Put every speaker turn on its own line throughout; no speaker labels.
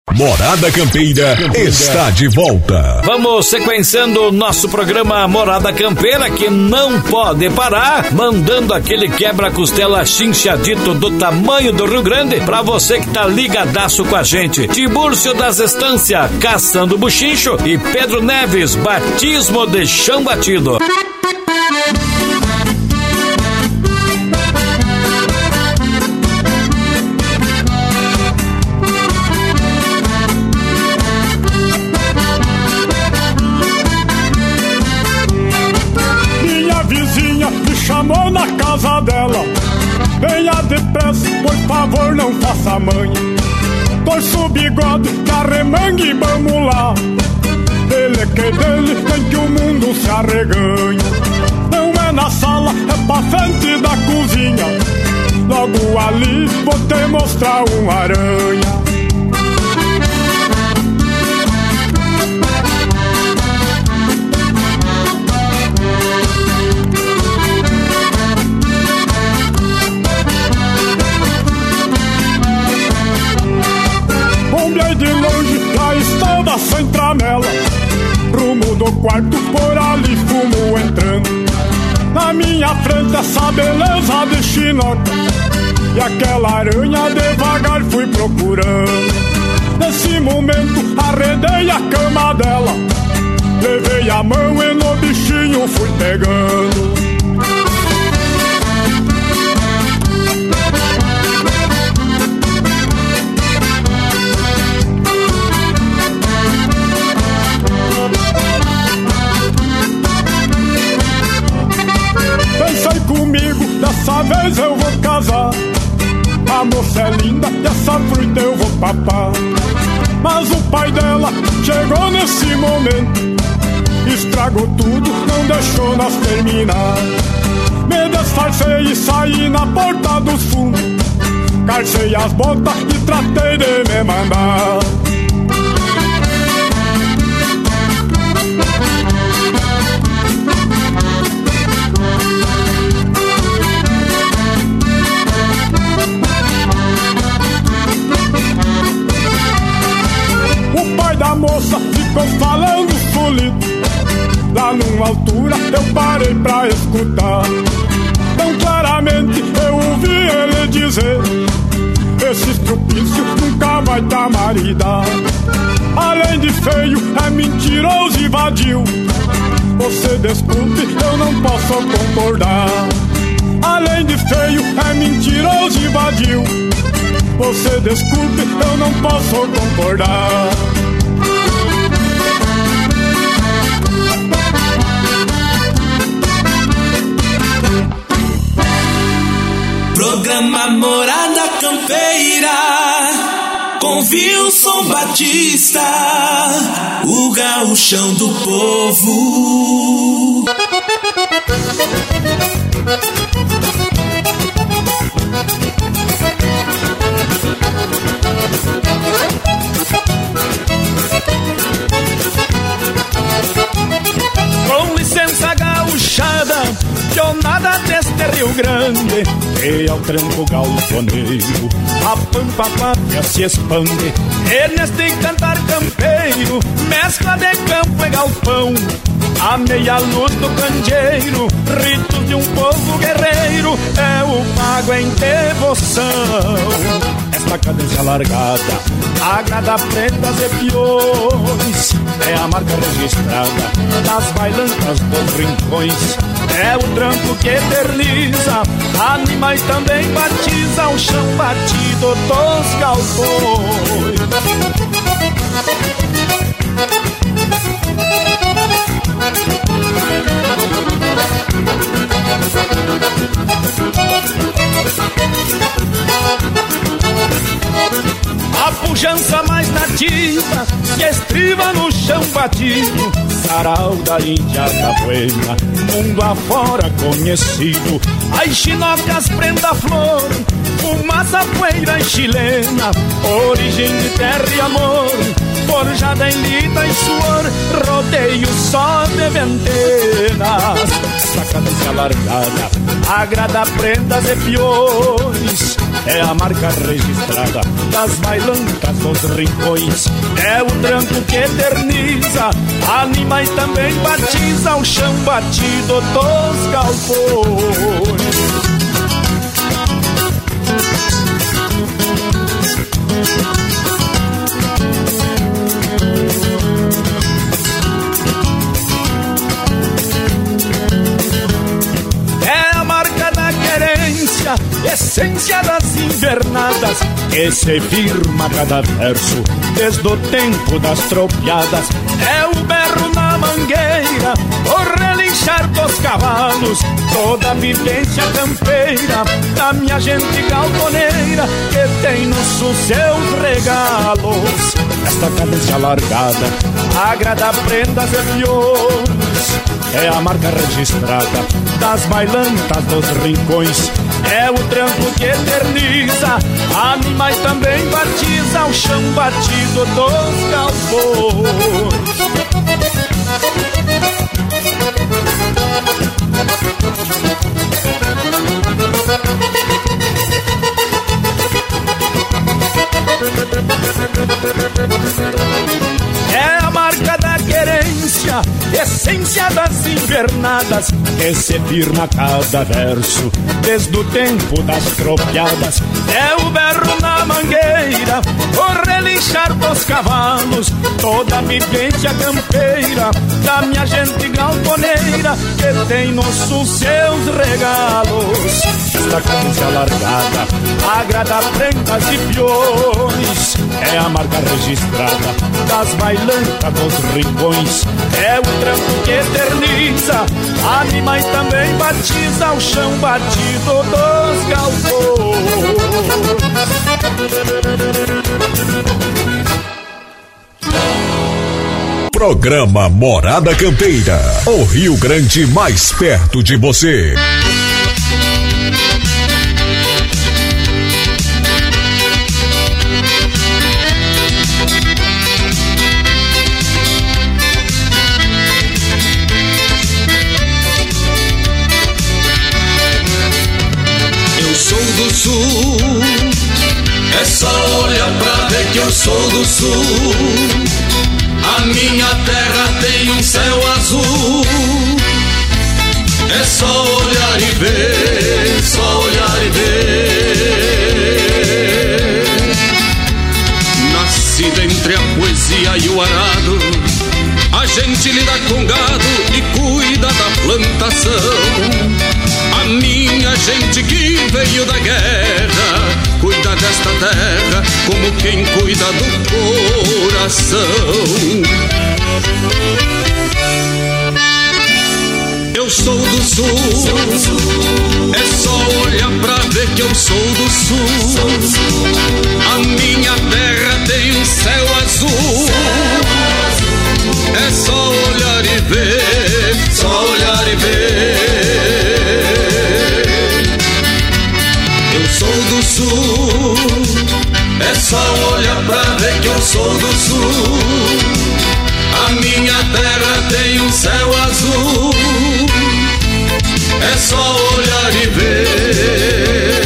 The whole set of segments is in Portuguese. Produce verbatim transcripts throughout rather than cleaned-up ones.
Morada Campeira está de volta.
Vamos sequenciando o nosso programa Morada Campeira, que não pode parar, mandando aquele quebra-costela chinchadito do tamanho do Rio Grande pra você que tá ligadaço com a gente. Tibúrcio das Estâncias, Caçando Buchincho, e Pedro Neves, Batismo de Chão Batido.
Chamou na casa dela, venha depressa, por favor não faça manha. Torça o bigode, carremangue, vamos lá. Dele que dele, tem que o mundo se arreganha. Não é na sala, é pra frente da cozinha. Logo ali vou te mostrar um aranha. De longe, já estou da centranela. Rumo do quarto, por ali fumo entrando. Na minha frente essa beleza de chinoca, e aquela aranha devagar fui procurando. Nesse momento arredei a cama dela, levei a mão e no bichinho fui pegando. Pensei comigo, dessa vez eu vou casar. A moça é linda e essa fruta eu vou papar. Mas o pai dela chegou nesse momento, estragou tudo, não deixou nós terminar. Me disfarcei e saí na porta dos fundos, calcei as botas e tratei de me mandar. O pai da moça ficou falando solido. Lá numa altura eu parei pra escutar. Tão claramente eu ouvi ele dizer: esse estrupício nunca vai dar maridade. Além de feio, é mentiroso e vadio. Você desculpe, eu não posso concordar. Além de feio, é mentiroso e vadio. Você desculpe, eu não posso concordar.
Programa Morada Campeira, com Wilson Batista, o gauchão do povo.
Com licença gauchada, jornada deste Rio Grande, e ao tranco galponeiro a pampa pátria se expande. E neste cantar campeiro, mescla de campo e galpão, a meia luz do candeeiro, ritos de um povo guerreiro, é o pago em devoção. Esta cadência largada agrada pretas e peões, é a marca registrada das bailantas dos rincões. É o tranco que eterniza, anima e também batiza o chão batido dos galpões. A pujança mais nativa que estriba no chão batido, sarau da Índia da Buena, mundo afora conhecido. As chinocas prenda flor, fumaça poeira chilena, origem de terra e amor, forjada em lida e suor, rodeio só de ventenas. Essa cadência largada agrada prendas e peões, é a marca registrada das bailantas dos rincões. É o tranco que eterniza, anima e também batiza o chão batido dos galpões. Essência das invernadas que se firma cada verso desde o tempo das tropiadas. É o berro na mangueira, o relinchar dos cavalos, toda a vivência campeira da minha gente galponeira que tem nos seus regalos. Esta cadência largada agrada prendas e peões. É a marca registrada das bailantas dos rincões. É o tranco que eterniza, anima e também batiza o chão batido dos galpões. É a marca da querência, essência das invernadas que se firma cada verso desde o tempo das tropiadas. É o berro na mangueira, o relinchar dos cavalos, toda a vivência campeira da minha gente galponeira que tem nos seus regalos. Esta cadência largada agrada prendas e peões. É a marca registrada das bailantas dos rincões. É o tranco que eterniza, anima e também batiza o chão batido dos galpões.
Programa Morada Campeira, o Rio Grande mais perto de você.
Do sul, é só olhar pra ver que eu sou do sul. A minha terra tem um céu azul. É só olhar e ver, só olhar e ver. Nascida entre a poesia e o arado, a gente lida com gado e cuida da plantação. A minha gente que veio da guerra cuida desta terra como quem cuida do coração. Eu sou do sul, é só olhar pra ver que eu sou do sul. A minha terra tem um céu azul. É só olhar e ver, só olhar e ver. Eu sou do sul, é só olhar pra ver que eu sou do sul. A minha terra tem um céu azul. É só olhar e ver.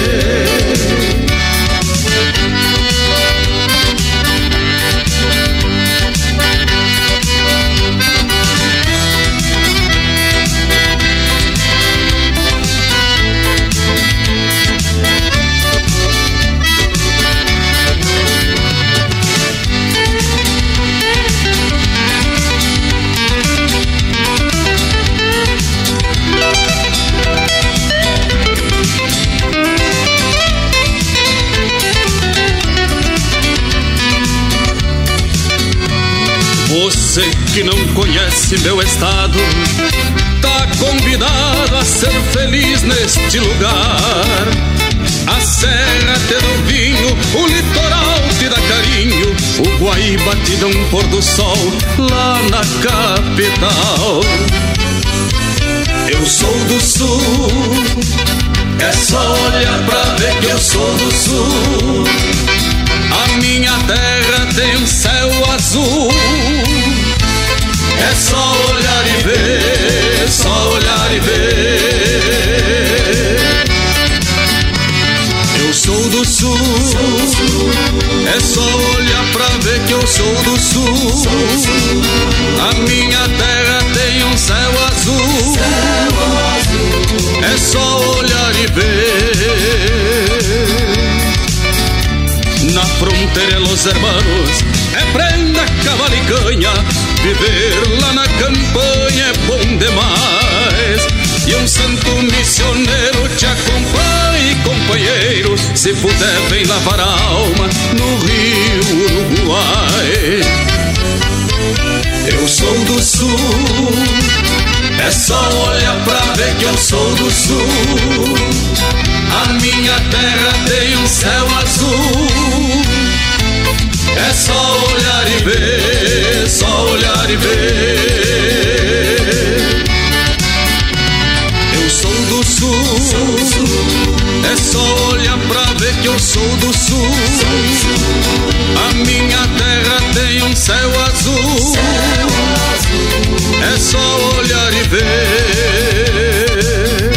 Você que não conhece meu estado, tá convidado a ser feliz neste lugar. A serra te dá vinho, o litoral te dá carinho, o Guaíba te dá um pôr do sol lá na capital. Eu sou do sul, é só olhar pra ver que eu sou do sul. A minha terra tem um céu azul. É só olhar e ver, só olhar e ver. Eu sou do sul. É só olhar pra ver que eu sou do sul. A minha terra tem um céu azul. É só olhar e ver. Na fronteira los hermanos é prenda, cavalo e canha. Viver lá na campanha é bom demais. E um santo missioneiro te acompanha, companheiro. Se puder, vem lavar a alma no Rio Uruguai. Eu sou do sul. É só olhar pra ver que eu sou do sul. A minha terra tem um céu azul. É só olhar e ver, só olhar e ver. Eu sou do sul. É só olhar pra ver que eu sou do sul. A minha terra tem um céu azul. É só olhar e ver.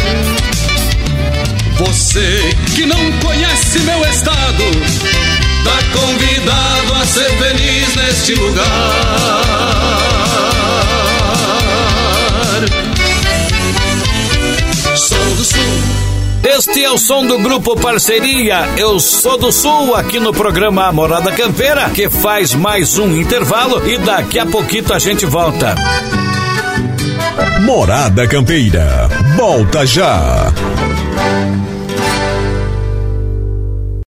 Você que não conhece meu estado, tá convidado a ser feliz neste lugar. Sou do sul.
Este é o som do grupo Parceria Eu Sou do Sul, aqui no programa Morada Campeira, que faz mais um intervalo e daqui a pouquinho a gente volta.
Morada Campeira, volta já.